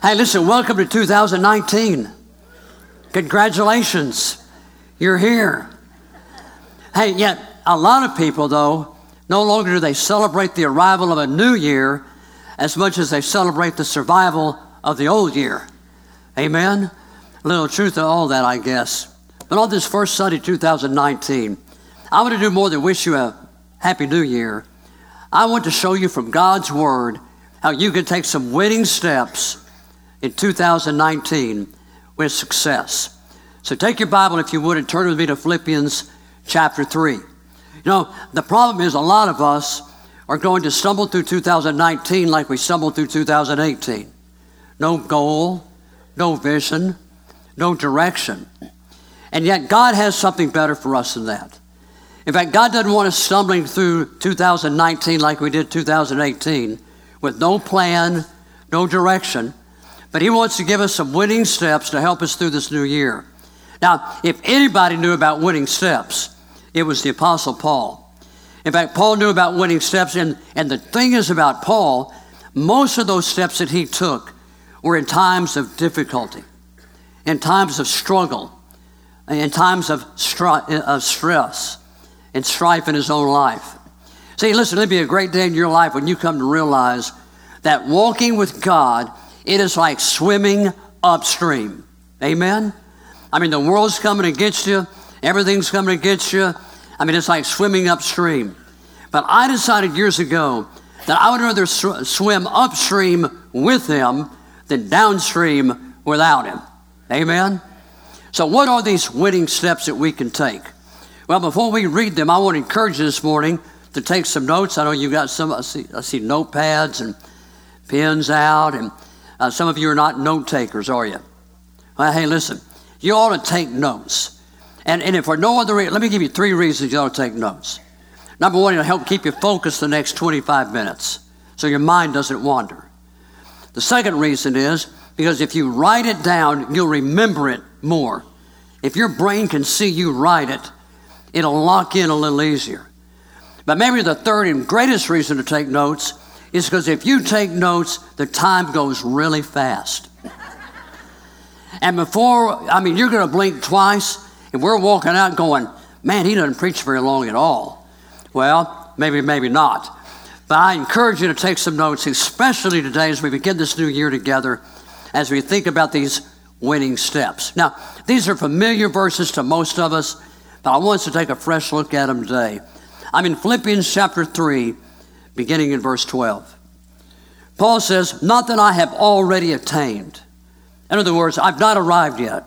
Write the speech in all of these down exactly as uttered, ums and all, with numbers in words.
Hey, listen, welcome to two thousand nineteen. Congratulations, you're here. Hey, yet a lot of people, though, no longer do they celebrate the arrival of a new year as much as they celebrate the survival of the old year. Amen? A little truth to all that, I guess. But on this first Sunday, two thousand nineteen, I want to do more than wish you a Happy New Year. I want to show you from God's Word how you can take some winning steps in two thousand nineteen with success. So take your Bible, if you would, and turn with me to Philippians chapter three. You know, the problem is a lot of us are going to stumble through two thousand nineteen like we stumbled through two thousand eighteen. No goal, no vision, no direction. And yet God has something better for us than that. In fact, God doesn't want us stumbling through two thousand nineteen like we did two thousand eighteen with no plan, no direction, but He wants to give us some winning steps to help us through this new year. Now, if anybody knew about winning steps, it was the Apostle Paul. In fact, Paul knew about winning steps, and, and the thing is about Paul, most of those steps that he took were in times of difficulty, in times of struggle, in times of, stri- of stress and strife in his own life. See, listen, it'll be a great day in your life when you come to realize that walking with God, it is like swimming upstream. Amen? I mean, the world's coming against you. Everything's coming against you. I mean, it's like swimming upstream. But I decided years ago that I would rather sw- swim upstream with Him than downstream without Him. Amen? So what are these winning steps that we can take? Well, before we read them, I want to encourage you this morning to take some notes. I know you got some, I see, I see notepads and pens out, and uh, some of you are not note takers, are you? Well, hey, listen, you ought to take notes. And, and if for no other reason, let me give you three reasons you ought to take notes. Number one, it'll help keep you focused the next twenty-five minutes so your mind doesn't wander. The second reason is because if you write it down, you'll remember it more. If your brain can see you write it, it'll lock in a little easier. But maybe the third and greatest reason to take notes is because if you take notes, the time goes really fast. And before, I mean, you're going to blink twice, and we're walking out going, man, he doesn't preach very long at all. Well, maybe, maybe not. But I encourage you to take some notes, especially today as we begin this new year together, as we think about these winning steps. Now, these are familiar verses to most of us, but I want us to take a fresh look at them today. I'm in Philippians chapter three, beginning in verse twelve. Paul says, not that I have already attained. In other words, I've not arrived yet,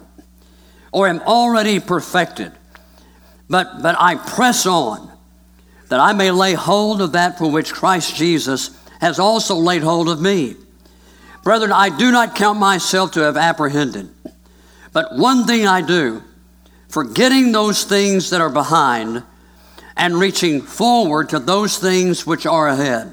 or am already perfected, but, but I press on, that I may lay hold of that for which Christ Jesus has also laid hold of me. Brethren, I do not count myself to have apprehended, but one thing I do, forgetting those things that are behind and reaching forward to those things which are ahead.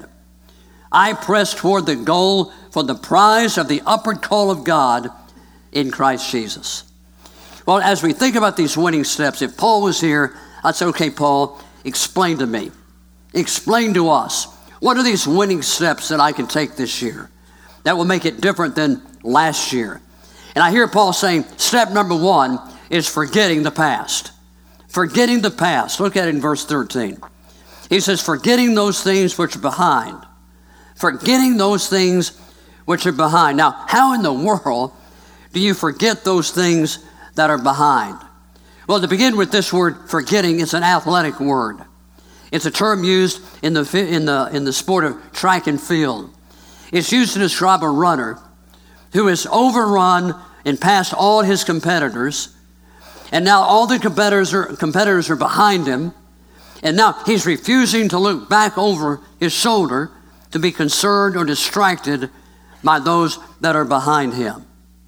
I press toward the goal for the prize of the upward call of God in Christ Jesus. Well, as we think about these winning steps, if Paul was here, I'd say, okay, Paul, explain to me. Explain to us. What are these winning steps that I can take this year that will make it different than last year? And I hear Paul saying, step number one is forgetting the past. Forgetting the past. Look at it in verse thirteen. He says, forgetting those things which are behind. Forgetting those things which are behind. Now, how in the world do you forget those things that are behind? Well, to begin with, this word forgetting, it's an athletic word. It's a term used in the, in the, in the sport of track and field. It's used to describe a runner who has overrun and passed all his competitors, and now all the competitors are, competitors are behind him, and now he's refusing to look back over his shoulder to be concerned or distracted by those that are behind him.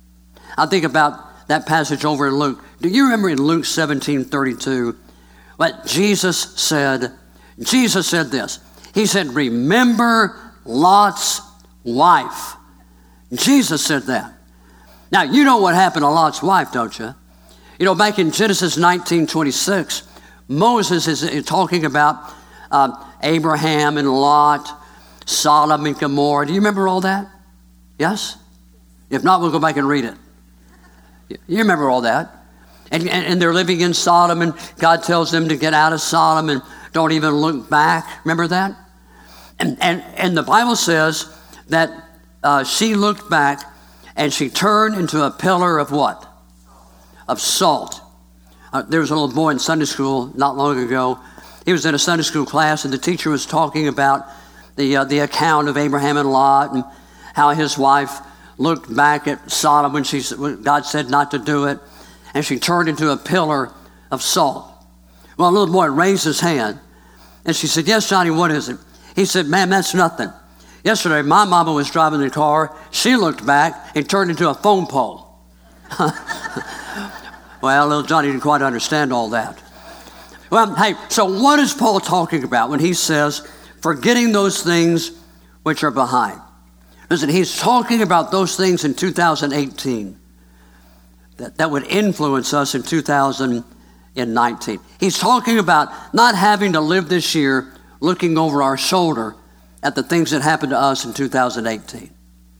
I think about that passage over in Luke. Do you remember in Luke seventeen thirty-two what Jesus said? Jesus said this. He said, remember Lot's wife. Jesus said that. Now, you know what happened to Lot's wife, don't you? You know, back in Genesis nineteen twenty-six, Moses is talking about uh, Abraham and Lot, Sodom and Gomorrah. Do you remember all that? Yes? If not, we'll go back and read it. You remember all that. And, and, and they're living in Sodom, and God tells them to get out of Sodom and don't even look back. Remember that? And, and, and the Bible says that uh, she looked back and she turned into a pillar of what? Of salt. Uh, there was a little boy in Sunday school not long ago. He was in a Sunday school class, and the teacher was talking about the uh, the account of Abraham and Lot and how his wife looked back at Sodom when she when God said not to do it, and she turned into a pillar of salt. Well, a little boy raised his hand, and she said, "Yes, Johnny, what is it?" He said, "Man, that's nothing. Yesterday, my mama was driving the car. She looked back and turned into a phone pole." Well, little Johnny didn't quite understand all that. Well, hey, so what is Paul talking about when he says, forgetting those things which are behind? Listen, he's talking about those things in two thousand eighteen that, that would influence us in two thousand nineteen. He's talking about not having to live this year looking over our shoulder at the things that happened to us in two thousand eighteen.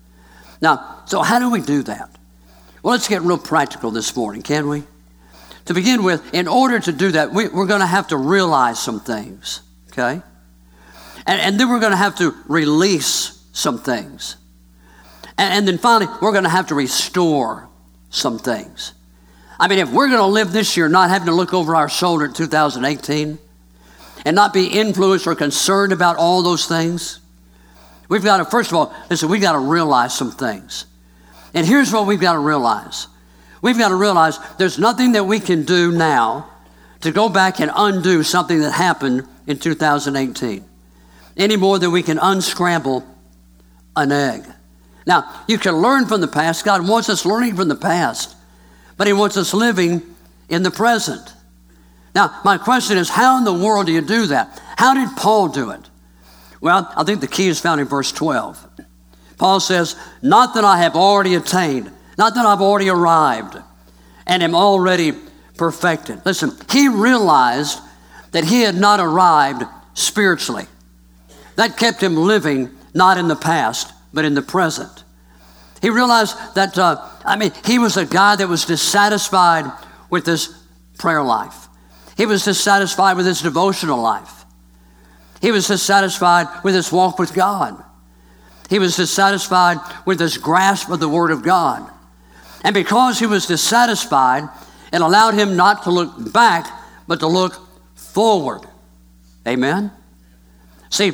Now, so how do we do that? Well, let's get real practical this morning, can we? To begin with, in order to do that, we, we're going to have to realize some things, okay? And, and then we're going to have to release some things. And, and then finally, we're going to have to restore some things. I mean, if we're going to live this year not having to look over our shoulder in two thousand eighteen and not be influenced or concerned about all those things, we've got to, first of all, listen, we've got to realize some things. And here's what we've got to realize. We've got to realize there's nothing that we can do now to go back and undo something that happened in two thousand eighteen, any more than we can unscramble an egg. Now, you can learn from the past. God wants us learning from the past, but he wants us living in the present. Now, my question is, how in the world do you do that? How did Paul do it? Well, I think the key is found in verse twelve. Paul says, not that I have already attained, not that I've already arrived and am already perfected. Listen, he realized that he had not arrived spiritually. That kept him living not in the past, but in the present. He realized that, uh, I mean, he was a guy that was dissatisfied with his prayer life. He was dissatisfied with his devotional life. He was dissatisfied with his walk with God. He was dissatisfied with his grasp of the Word of God. And because he was dissatisfied, it allowed him not to look back, but to look forward. Amen? See,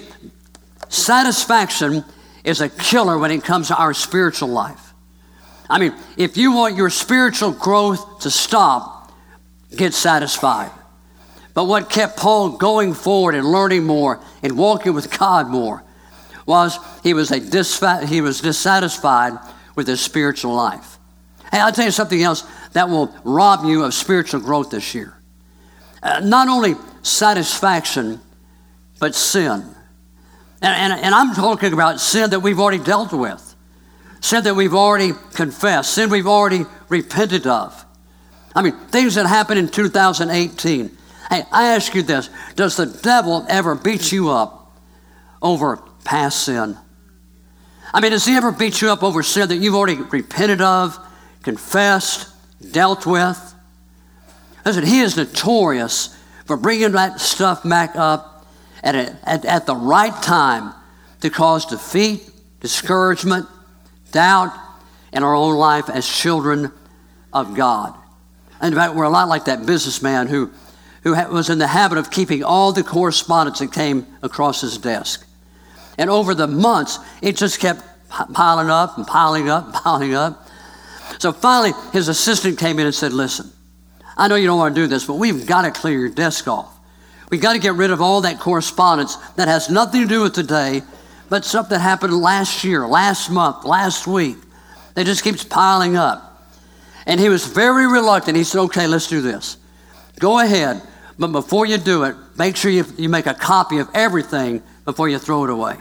satisfaction is a killer when it comes to our spiritual life. I mean, if you want your spiritual growth to stop, get satisfied. But what kept Paul going forward and learning more and walking with God more was he was a disfa- he was dissatisfied with his spiritual life. Hey, I'll tell you something else that will rob you of spiritual growth this year. Uh, not only satisfaction, but sin. And, and, and I'm talking about sin that we've already dealt with, sin that we've already confessed, sin we've already repented of. I mean, things that happened in two thousand eighteen. Hey, I ask you this, does the devil ever beat you up over past sin? I mean, does he ever beat you up over sin that you've already repented of, confessed, dealt with? Listen, he is notorious for bringing that stuff back up at, a, at, at the right time to cause defeat, discouragement, doubt in our own life as children of God. And in fact, we're a lot like that businessman who, who was in the habit of keeping all the correspondence that came across his desk. And over the months, it just kept piling up and piling up and piling up. So finally, his assistant came in and said, listen, I know you don't want to do this, but we've got to clear your desk off. We've got to get rid of all that correspondence that has nothing to do with today, but stuff that happened last year, last month, last week. It just keeps piling up. And he was very reluctant. He said, okay, let's do this. Go ahead, but before you do it, make sure you, you make a copy of everything before you throw it away.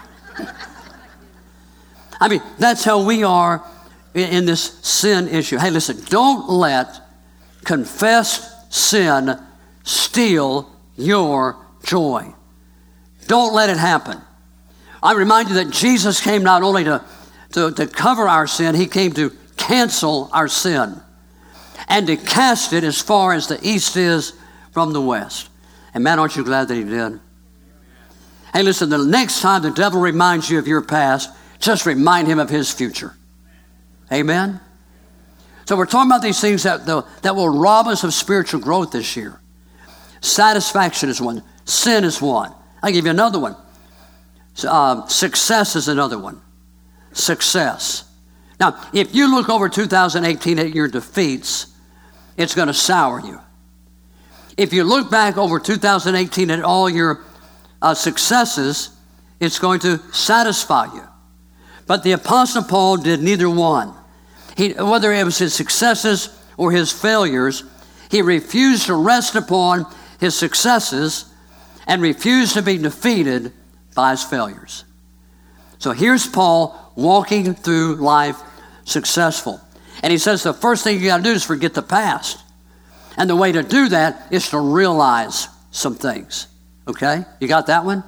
I mean, that's how we are in, in this sin issue. Hey, listen, don't let confessed sin steal your joy. Don't let it happen. I remind you that Jesus came not only to, to, to cover our sin, he came to cancel our sin and to cast it as far as the east is from the west. And man, aren't you glad that he did? Hey, listen, the next time the devil reminds you of your past, just remind him of his future. Amen? So we're talking about these things that, that will rob us of spiritual growth this year. Satisfaction is one. Sin is one. I'll give you another one. Uh, success is another one. Success. Now, if you look over two thousand eighteen at your defeats, it's going to sour you. If you look back over two thousand eighteen at all your uh, successes, it's going to satisfy you. But the Apostle Paul did neither one. He, whether it was his successes or his failures, he refused to rest upon his successes and refused to be defeated by his failures. So here's Paul walking through life successful. And he says the first thing you got to do is forget the past. And the way to do that is to realize some things. Okay? You got that one?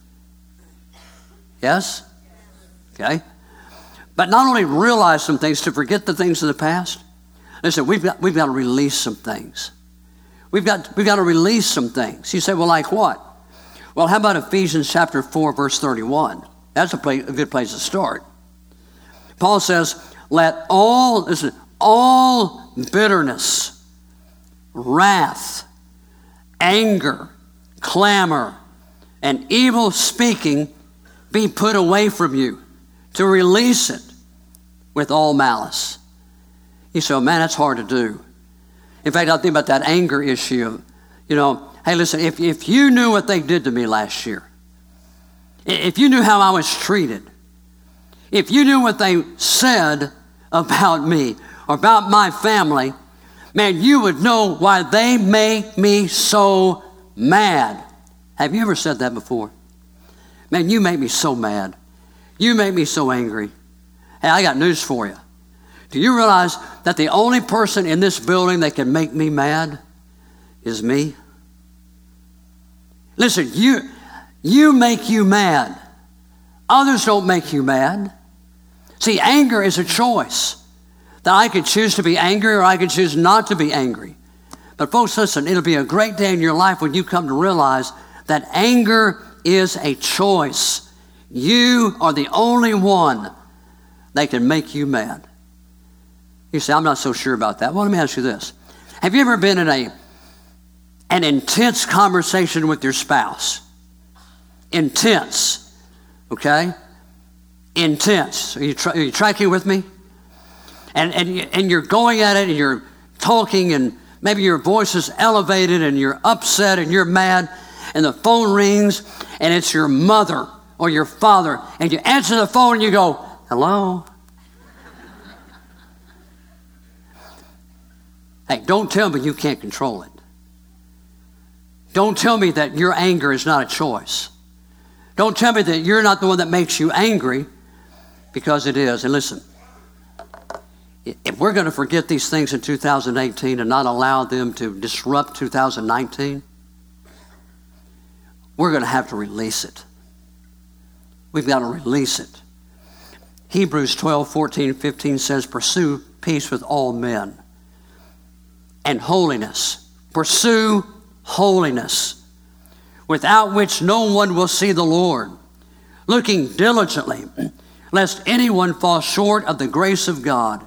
Yes? Okay. But not only realize some things, to forget the things of the past. Listen, we've got, we've got to release some things. We've got, we've got to release some things. You say, well, like what? Well, how about Ephesians chapter four, verse thirty-one? That's a, place, a good place to start. Paul says, let all, listen, all bitterness, wrath, anger, clamor, and evil speaking be put away from you, to release it with all malice. You say, oh, man, that's hard to do. In fact, I think about that anger issue. You know, hey, listen, if, if you knew what they did to me last year, if you knew how I was treated, if you knew what they said about me or about my family, man, you would know why they make me so mad. Have you ever said that before? Man, you make me so mad. You make me so angry. Hey, I got news for you. Do you realize that the only person in this building that can make me mad is me? Listen, you, you make you mad. Others don't make you mad. See, anger is a choice. That I could choose to be angry or I could choose not to be angry. But folks, listen, it'll be a great day in your life when you come to realize that anger is a choice. You are the only one that can make you mad. You say, I'm not so sure about that. Well, let me ask you this. Have you ever been in a an intense conversation with your spouse? Intense, okay? Intense. Are you, tra- are you tracking with me? And, and, and you're going at it and you're talking and maybe your voice is elevated and you're upset and you're mad and the phone rings and it's your mother or your father and you answer the phone and you go, hello? Hey, don't tell me you can't control it. Don't tell me that your anger is not a choice. Don't tell me that you're not the one that makes you angry, because it is. And listen, if we're going to forget these things in two thousand eighteen and not allow them to disrupt two thousand nineteen, we're going to have to release it. We've got to release it. Hebrews twelve, fourteen, fifteen says, pursue peace with all men and holiness. Pursue holiness, without which no one will see the Lord. Looking diligently, lest anyone fall short of the grace of God,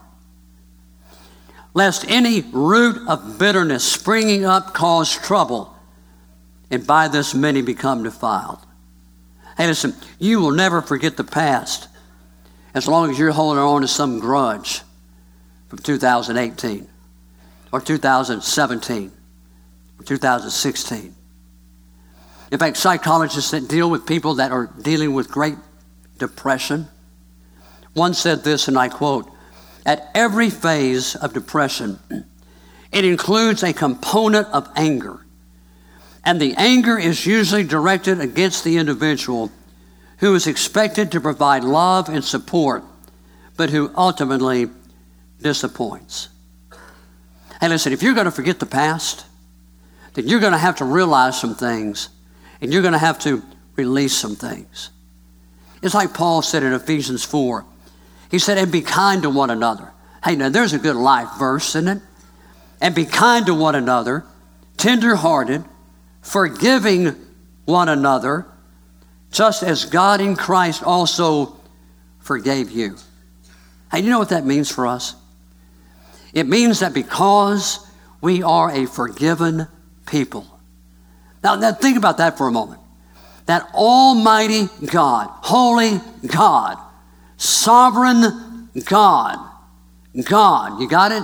lest any root of bitterness springing up cause trouble, and by this many become defiled. Hey, listen, you will never forget the past as long as you're holding on to some grudge from two thousand eighteen or two thousand seventeen or two thousand sixteen. In fact, psychologists that deal with people that are dealing with great depression, one said this, and I quote, at every phase of depression, it includes a component of anger. And the anger is usually directed against the individual who is expected to provide love and support, but who ultimately disappoints. Hey, listen, if you're going to forget the past, then you're going to have to realize some things, and you're going to have to release some things. It's like Paul said in Ephesians four. He said, and be kind to one another. Hey, now there's a good life verse, isn't it? And be kind to one another, tender-hearted, forgiving one another, just as God in Christ also forgave you. Hey, you know what that means for us? It means that because we are a forgiven people. Now, now think about that for a moment. That almighty God, holy God, sovereign God, God, you got it?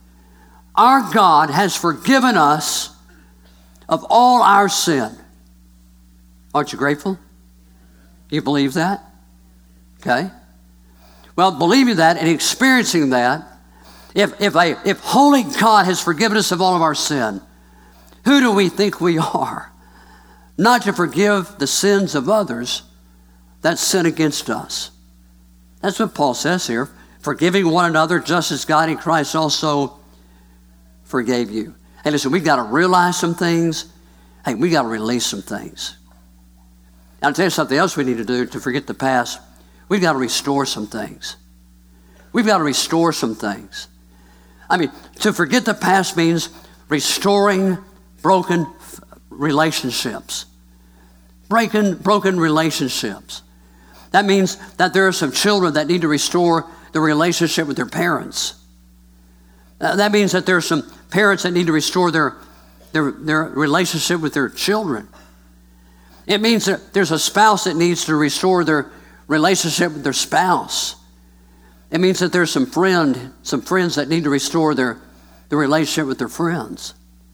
Our God has forgiven us of all our sin. Aren't you grateful? You believe that? Okay. Well, believing that and experiencing that, if, if, a, if holy God has forgiven us of all of our sin, who do we think we are? Not to forgive the sins of others that sin against us. That's what Paul says here. Forgiving one another just as God in Christ also forgave you. Hey, listen, we've got to realize some things. Hey, we've got to release some things. Now, I'll tell you something else we need to do to forget the past. We've got to restore some things. We've got to restore some things. I mean, to forget the past means restoring broken relationships. Breaking broken relationships. That means that there are some children that need to restore the relationship with their parents. Uh, that means that there are some parents that need to restore their, their, their relationship with their children. It means that there's a spouse that needs to restore their relationship with their spouse. It means that there's some friend, some friends that need to restore their, their relationship with their friends.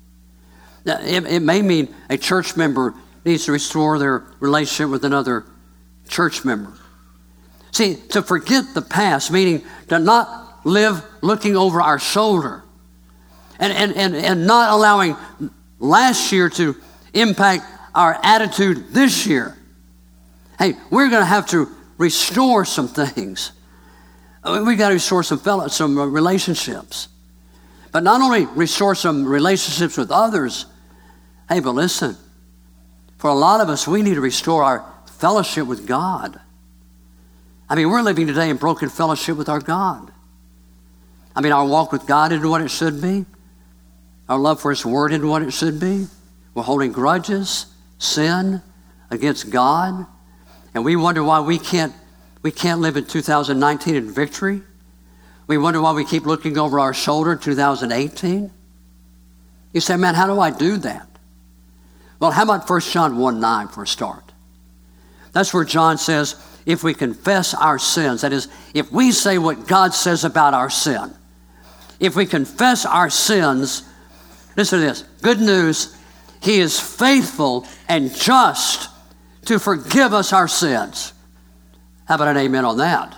It, it may mean a church member needs to restore their relationship with another church member. See, to forget the past, meaning to not live looking over our shoulder and, and, and, and not allowing last year to impact our attitude this year. Hey, we're going to have to restore some things. We've got to restore some fellow, some relationships. But not only restore some relationships with others, hey, but listen, for a lot of us, we need to restore our fellowship with God. I mean, we're living today in broken fellowship with our God. I mean, our walk with God isn't what it should be. Our love for His Word isn't what it should be. We're holding grudges, sin against God, and we wonder why we can't we can't live in two thousand nineteen in victory. We wonder why we keep looking over our shoulder in two thousand eighteen. You say, man, how do I do that? Well, how about First John one nine for a start? That's where John says, if we confess our sins, that is, if we say what God says about our sin, if we confess our sins, listen to this, good news, He is faithful and just to forgive us our sins. How about an amen on that?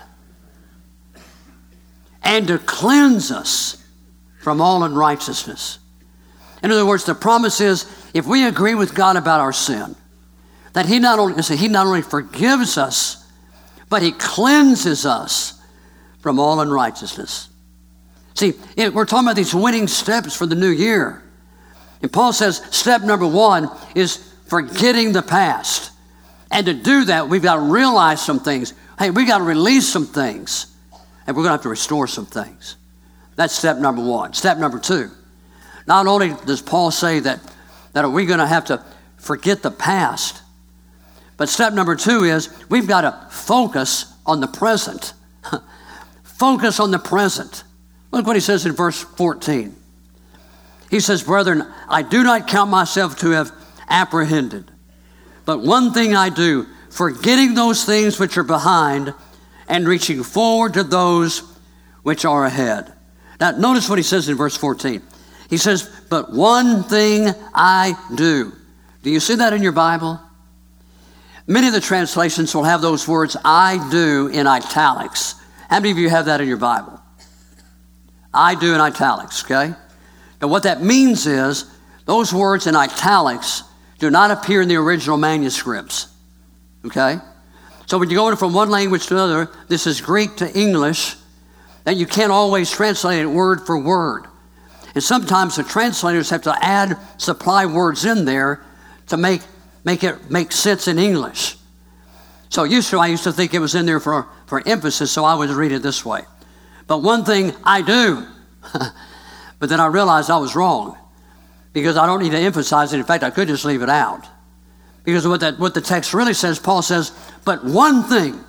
And to cleanse us from all unrighteousness. In other words, the promise is, if we agree with God about our sin, that He not only, He not only forgives us, but He cleanses us from all unrighteousness. See, it, we're talking about these winning steps for the new year. And Paul says step number one is forgetting the past. And to do that, we've got to realize some things. Hey, we've got to release some things. And we're going to have to restore some things. That's step number one. Step number two. Not only does Paul say that, that are we going to have to forget the past, but step number two is we've got to focus on the present. Focus on the present. Look what he says in verse fourteen. He says, brethren, I do not count myself to have apprehended, but one thing I do, forgetting those things which are behind and reaching forward to those which are ahead. Now, notice what he says in verse fourteen. He says, but one thing I do. Do you see that in your Bible? Many of the translations will have those words, I do, in italics. How many of you have that in your Bible? I do in italics, okay? Now what that means is, those words in italics do not appear in the original manuscripts, okay? So when you go from one language to another, this is Greek to English, and you can't always translate it word for word. And sometimes the translators have to add supply words in there to make, make it make sense in English. So used to, I used to think it was in there for, for emphasis, so I would read it this way. but one thing I do. But then I realized I was wrong because I don't need to emphasize it. In fact, I could just leave it out. Because what, that, what the text really says, Paul says, but one thing,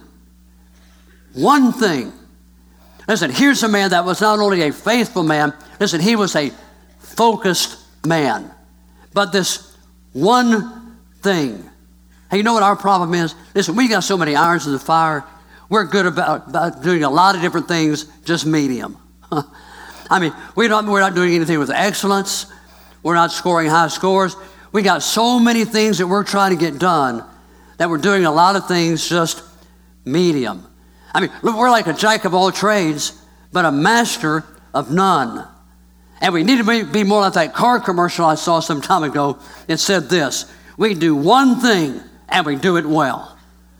one thing. Listen, here's a man that was not only a faithful man, listen, he was a focused man. But this one thing. Hey, you know what our problem is? Listen, we got so many irons in the fire. We're good about, about doing a lot of different things, just medium. I mean, we're not, we're not doing anything with excellence. We're not scoring high scores. We got so many things that we're trying to get done that we're doing a lot of things just medium. I mean, we're like a jack of all trades, but a master of none. And we need to be more like that car commercial I saw some time ago. It said this: we do one thing and we do it well.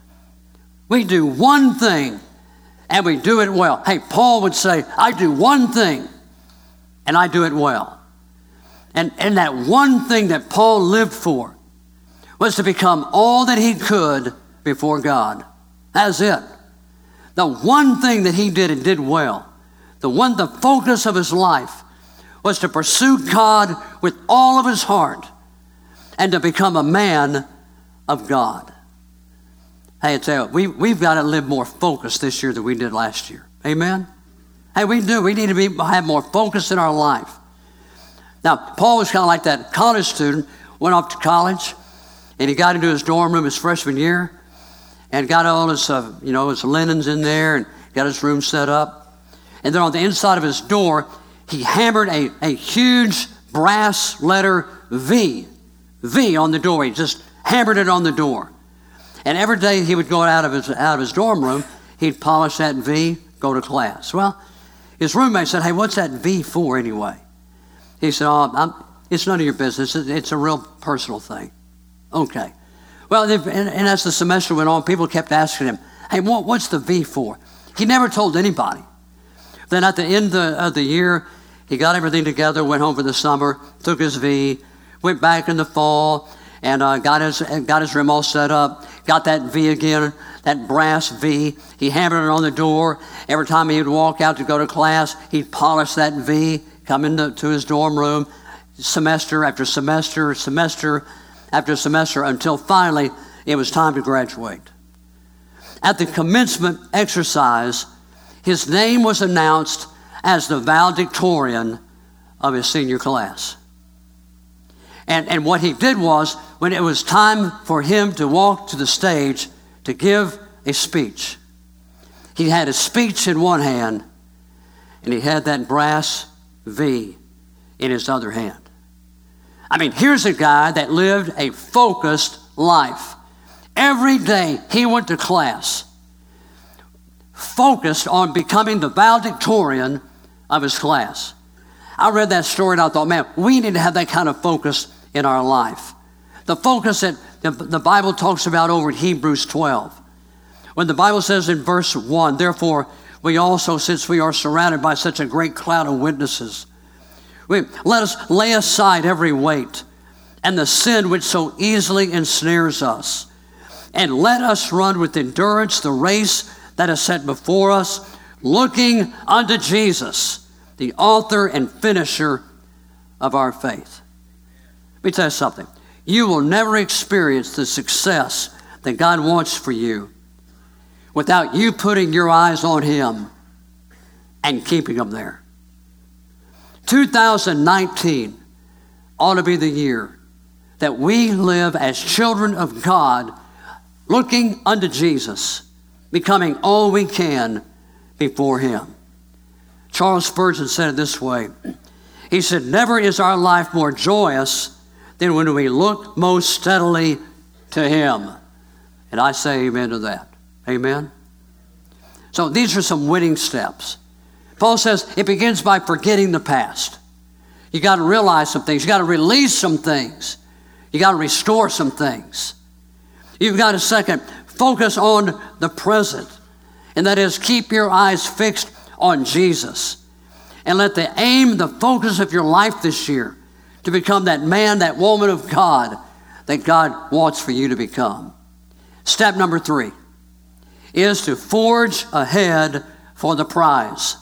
We do one thing and we do it well. Hey, Paul would say, I do one thing and I do it well. And, and that one thing that Paul lived for was to become all that he could before God. That's it. The one thing that he did and did well, the one, the focus of his life was to pursue God with all of his heart and to become a man of God. Hey, I tell you, we, we've got to live more focused this year than we did last year. Amen? Hey, we do. We need to be, have more focus in our life. Now, Paul was kind of like that college student, went off to college, and he got into his dorm room his freshman year, and got all his, uh, you know, his linens in there, and got his room set up. And then on the inside of his door, he hammered a, a huge brass letter V, V on the door. He just hammered it on the door. And every day he would go out of his out of his dorm room, he'd polish that V, go to class. Well, his roommate said, hey, what's that V for anyway? He said, oh, I'm, it's none of your business. It's a real personal thing. Okay. Well, and, and as the semester went on, people kept asking him, hey, what, what's the V for? He never told anybody. Then at the end of the, of the year, he got everything together, went home for the summer, took his V, went back in the fall, and uh, got his got his room all set up, got that V again, that brass V. He hammered it on the door. Every time he would walk out to go to class, he'd polish that V, come into to his dorm room, semester after semester, semester after semester, until finally it was time to graduate. At the commencement exercise, his name was announced as the valedictorian of his senior class. And, and what he did was, when it was time for him to walk to the stage to give a speech, he had his speech in one hand, and he had that brass V in his other hand. I mean, here's a guy that lived a focused life. Every day he went to class, focused on becoming the valedictorian of his class. I read that story and I thought, man, we need to have that kind of focus in our life. The focus that the Bible talks about over in Hebrews twelve. When the Bible says in verse one, therefore we also, since we are surrounded by such a great cloud of witnesses, we, let us lay aside every weight and the sin which so easily ensnares us, and let us run with endurance the race that is set before us, looking unto Jesus, the author and finisher of our faith. Let me tell you something. You will never experience the success that God wants for you without you putting your eyes on Him and keeping them there. two thousand nineteen ought to be the year that we live as children of God, looking unto Jesus, becoming all we can before Him. Charles Spurgeon said it this way. He said, never is our life more joyous than when we look most steadily to Him. And I say amen to that. Amen? So these are some winning steps. Paul says it begins by forgetting the past. You got to realize some things. You got to release some things. You got to restore some things. You've got to, second, focus on the present. And that is, keep your eyes fixed on Jesus. And let the aim, the focus of your life this year to become that man, that woman of God that God wants for you to become. Step number three is to forge ahead for the prize.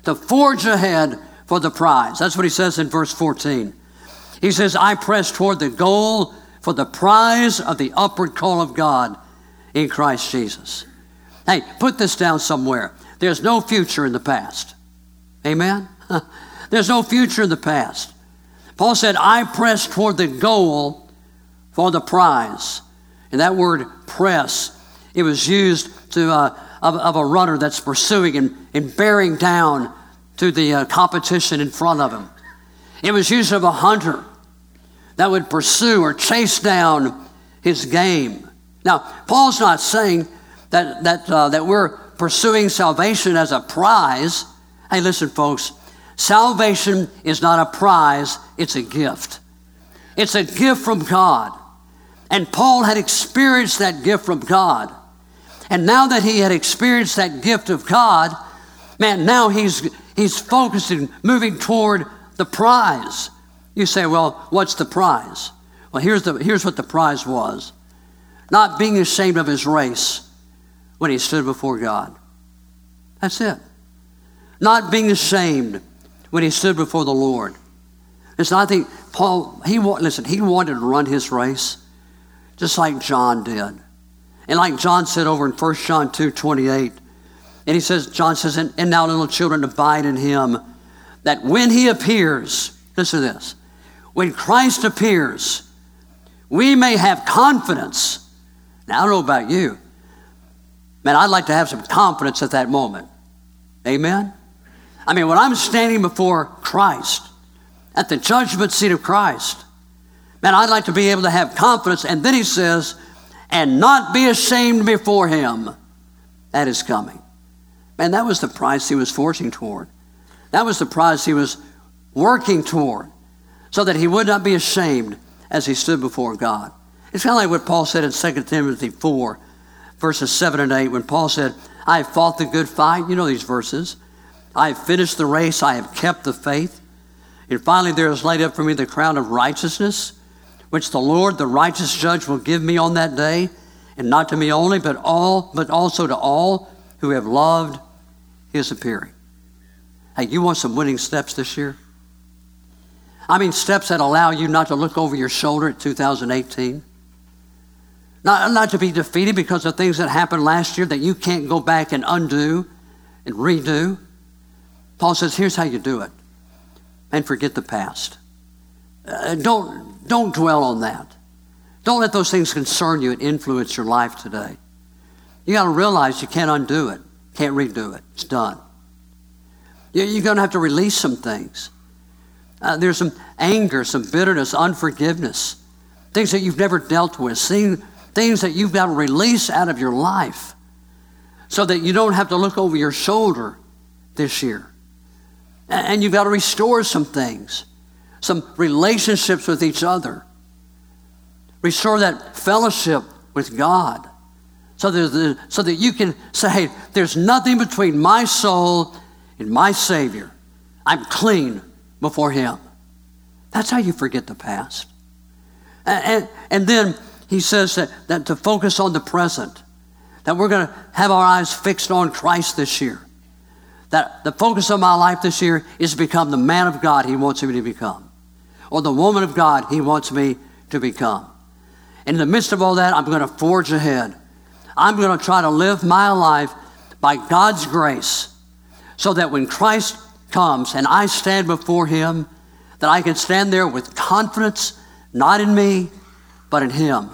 to forge ahead for the prize. That's what he says in verse fourteen. He says, I press toward the goal for the prize of the upward call of God in Christ Jesus. Hey, put this down somewhere. There's no future in the past. Amen? There's no future in the past. Paul said, I press toward the goal for the prize. And that word press, it was used to uh, of, of a runner that's pursuing and, and bearing down to the uh, competition in front of him. It was used of a hunter that would pursue or chase down his game. Now, Paul's not saying that that uh, that we're pursuing salvation as a prize. Hey, listen, folks, salvation is not a prize, it's a gift. It's a gift from God. And Paul had experienced that gift from God. And now that he had experienced that gift of God, man, now he's he's focusing, moving toward the prize. You say, well, what's the prize? Well, here's the here's what the prize was. Not being ashamed of his race when he stood before God. That's it. Not being ashamed when he stood before the Lord. Listen, I think Paul, he listen, he wanted to run his race just like John did. And like John said over in First John two twenty-eight, and he says, John says, and, and now little children abide in him, that when he appears, listen to this, when Christ appears, we may have confidence. Now, I don't know about you. Man, I'd like to have some confidence at that moment. Amen? I mean, when I'm standing before Christ, at the judgment seat of Christ, man, I'd like to be able to have confidence. And then he says, and not be ashamed before him at his coming. Man, that was the prize he was forging toward. That was the prize he was working toward, so that he would not be ashamed as he stood before God. It's kind of like what Paul said in Second Timothy four, verses seven and eight, when Paul said, I have fought the good fight. You know these verses. I have finished the race. I have kept the faith. And finally, there is laid up for me the crown of righteousness, which the Lord, the righteous judge, will give me on that day, and not to me only, but all, but also to all who have loved his appearing. Hey, you want some winning steps this year? I mean, steps that allow you not to look over your shoulder at two thousand eighteen. Not, not to be defeated because of things that happened last year that you can't go back and undo and redo. Paul says, here's how you do it. And forget the past. Uh, don't, don't dwell on that. Don't let those things concern you and influence your life today. You got to realize you can't undo it. Can't redo it. It's done. You're going to have to release some things. Uh, there's some anger, some bitterness, unforgiveness, things that you've never dealt with, seeing things that you've got to release out of your life so that you don't have to look over your shoulder this year. And you've got to restore some things, some relationships with each other. Restore that fellowship with God so that, so that you can say, hey, there's nothing between my soul and my Savior. I'm clean before him. That's how you forget the past. And, and, and then he says that, that to focus on the present, that we're going to have our eyes fixed on Christ this year. That the focus of my life this year is to become the man of God he wants me to become, or the woman of God he wants me to become. And in the midst of all that, I'm going to forge ahead. I'm going to try to live my life by God's grace so that when Christ comes and I stand before him, that I can stand there with confidence, not in me, but in him.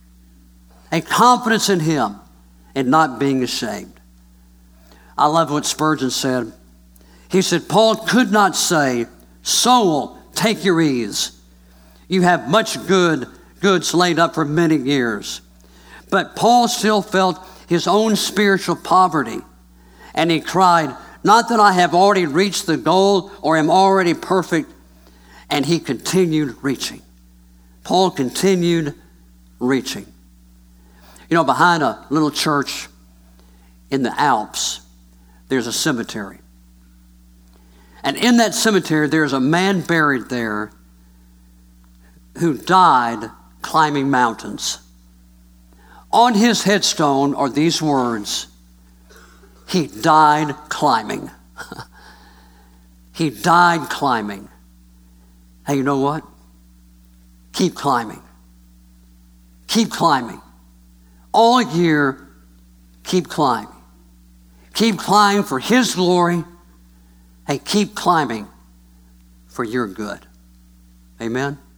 A confidence in him and not being ashamed. I love what Spurgeon said. He said, Paul could not say, soul, take your ease. You have much good goods laid up for many years. But Paul still felt his own spiritual poverty. And he cried, not that I have already reached the goal or am already perfect. And he continued reaching. Paul continued reaching. You know, behind a little church in the Alps, there's a cemetery. And in that cemetery, there's a man buried there who died climbing mountains. On his headstone are these words, he died climbing. He died climbing. Hey, you know what? Keep climbing. Keep climbing. All year, keep climbing. Keep climbing for His glory. Hey, keep climbing for your good. Amen?